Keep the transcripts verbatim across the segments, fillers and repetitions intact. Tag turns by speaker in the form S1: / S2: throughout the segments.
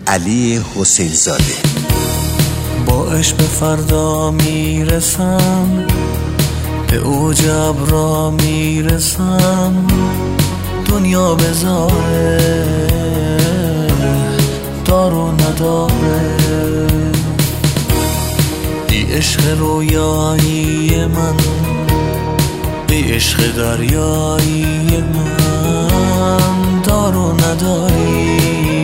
S1: علی حسین زاده.
S2: با عشق به فردا میرسم، به اوج ابرا میرسم، دنیا بذاره دار و نداره. ای عشق رویایی من، ای عشق دریایی من، دار و نداری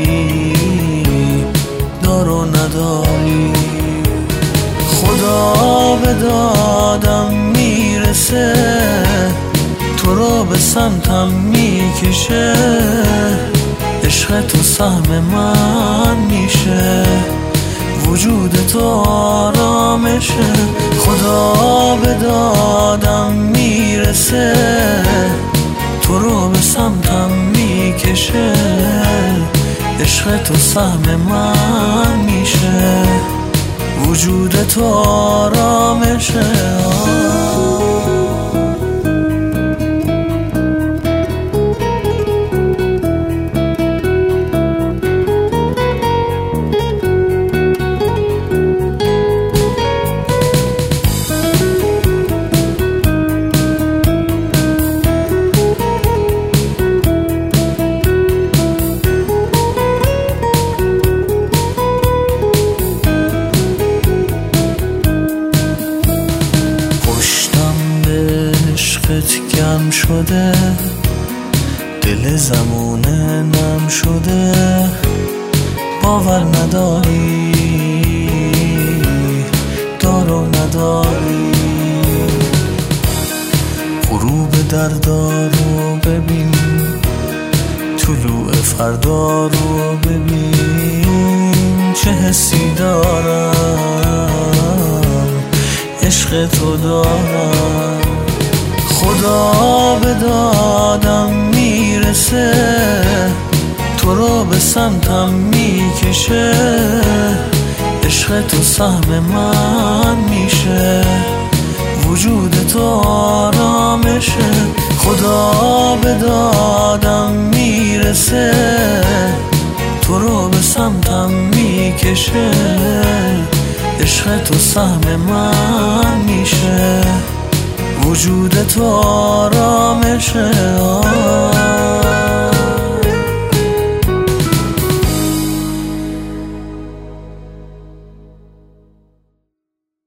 S2: دار و نداری. خدا به دادم میرسه، تو رو به سمتم میکشه، عشق تو سهم من میشه، وجود تو آرامشه. خدا به دادم میرسه، تو رو به سمتم میکشه، عشق تو سهم من میشه، وجود تو آرامشه. گم شده، دل زمونه نم شده، باور نداری دار و نداری. غروب دردا رو ببین، طلوع فردا رو ببین، چه حسی دارم عشق تو دارم. خدا به دادم میرسه، تو رو به سمتم میکشه، عشق تو سهم من میشه، وجود تو آرامشه. خدا به دادم میرسه، تو رو به سمتم میکشه، عشق تو سهم من میشه، وجود تو آرامشه.